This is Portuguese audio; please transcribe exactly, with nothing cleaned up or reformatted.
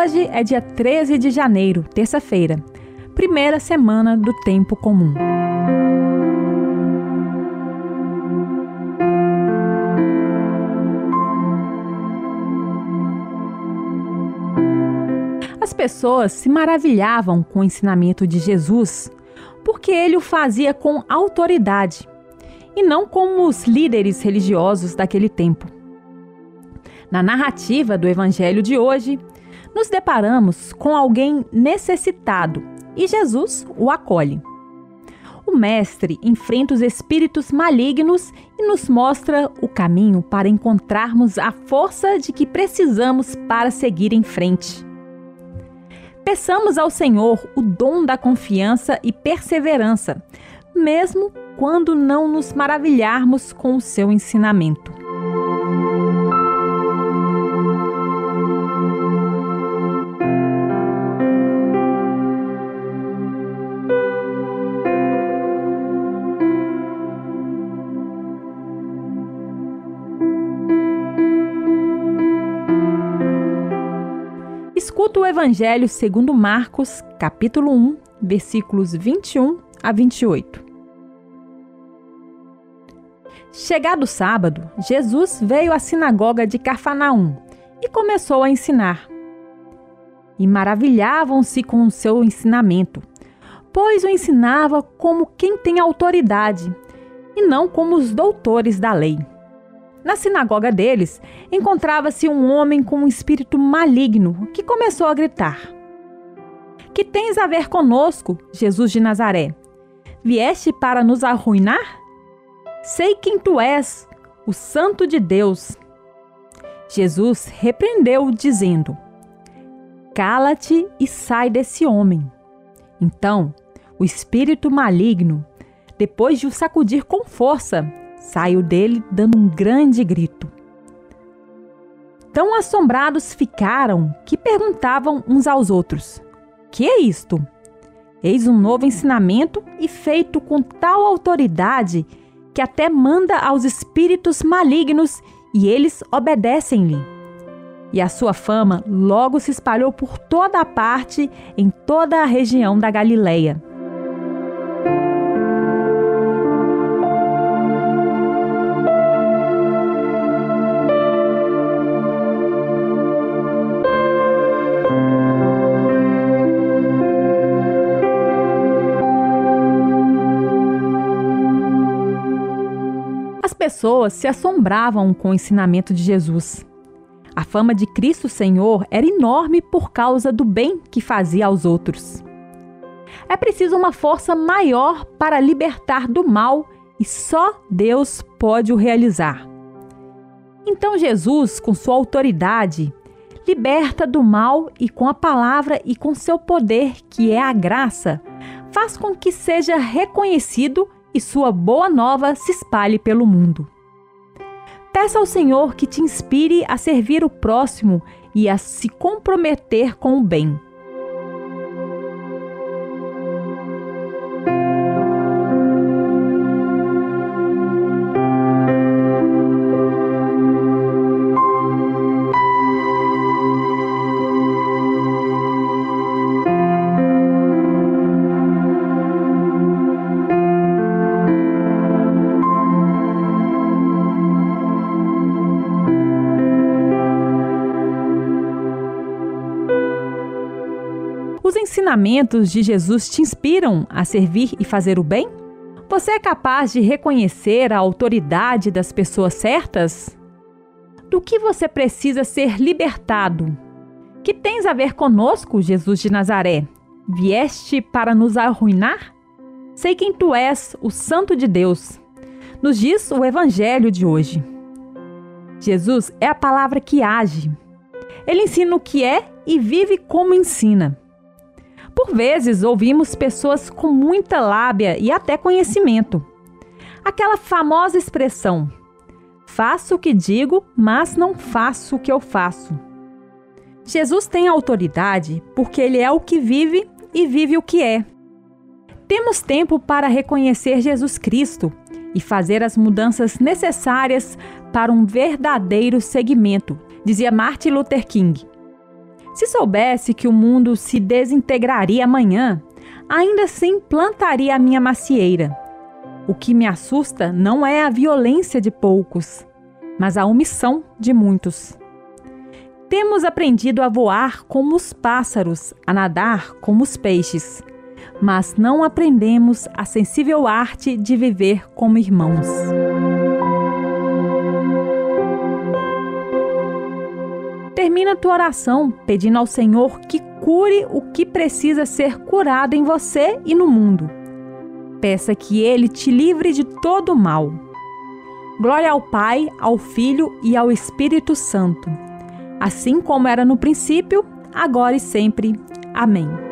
Hoje é dia treze de janeiro, terça-feira, primeira semana do tempo comum. As pessoas se maravilhavam com o ensinamento de Jesus porque ele o fazia com autoridade e não como os líderes religiosos daquele tempo. Na narrativa do Evangelho de hoje, nos deparamos com alguém necessitado e Jesus o acolhe. O Mestre enfrenta os espíritos malignos e nos mostra o caminho para encontrarmos a força de que precisamos para seguir em frente. Peçamos ao Senhor o dom da confiança e perseverança, mesmo quando não nos maravilharmos com o seu ensinamento. Escuta o Evangelho segundo Marcos, capítulo um, versículos vinte e um a vinte e oito. Chegado o sábado, Jesus veio à sinagoga de Cafarnaum e começou a ensinar. E maravilhavam-se com o seu ensinamento, pois o ensinava como quem tem autoridade e não como os doutores da lei. Na sinagoga deles, encontrava-se um homem com um espírito maligno que começou a gritar: "Que tens a ver conosco, Jesus de Nazaré? Vieste para nos arruinar? Sei quem tu és, o Santo de Deus." Jesus repreendeu-o, dizendo: "Cala-te e sai desse homem." Então, o espírito maligno, depois de o sacudir com força, saiu dele dando um grande grito. Tão assombrados ficaram que perguntavam uns aos outros: "Que é isto? Eis um novo ensinamento e feito com tal autoridade que até manda aos espíritos malignos e eles obedecem-lhe." E a sua fama logo se espalhou por toda a parte, em toda a região da Galileia. As pessoas se assombravam com o ensinamento de Jesus. A fama de Cristo Senhor era enorme por causa do bem que fazia aos outros. É preciso uma força maior para libertar do mal e só Deus pode o realizar. Então Jesus, com sua autoridade, liberta do mal e com a palavra e com seu poder, que é a graça, faz com que seja reconhecido e sua boa nova se espalhe pelo mundo. Peça ao Senhor que te inspire a servir o próximo e a se comprometer com o bem. Os ensinamentos de Jesus te inspiram a servir e fazer o bem? Você é capaz de reconhecer a autoridade das pessoas certas? Do que você precisa ser libertado? Que tens a ver conosco, Jesus de Nazaré? Vieste para nos arruinar? Sei quem tu és, o Santo de Deus. Nos diz o Evangelho de hoje. Jesus é a palavra que age. Ele ensina o que é e vive como ensina. Por vezes, ouvimos pessoas com muita lábia e até conhecimento. Aquela famosa expressão: "Faço o que digo, mas não faço o que eu faço." Jesus tem autoridade porque ele é o que vive e vive o que é. Temos tempo para reconhecer Jesus Cristo e fazer as mudanças necessárias para um verdadeiro seguimento, dizia Martin Luther King. Se soubesse que o mundo se desintegraria amanhã, ainda assim plantaria a minha macieira. O que me assusta não é a violência de poucos, mas a omissão de muitos. Temos aprendido a voar como os pássaros, a nadar como os peixes, mas não aprendemos a sensível arte de viver como irmãos. Termina a tua oração pedindo ao Senhor que cure o que precisa ser curado em você e no mundo. Peça que Ele te livre de todo o mal. Glória ao Pai, ao Filho e ao Espírito Santo, assim como era no princípio, agora e sempre. Amém.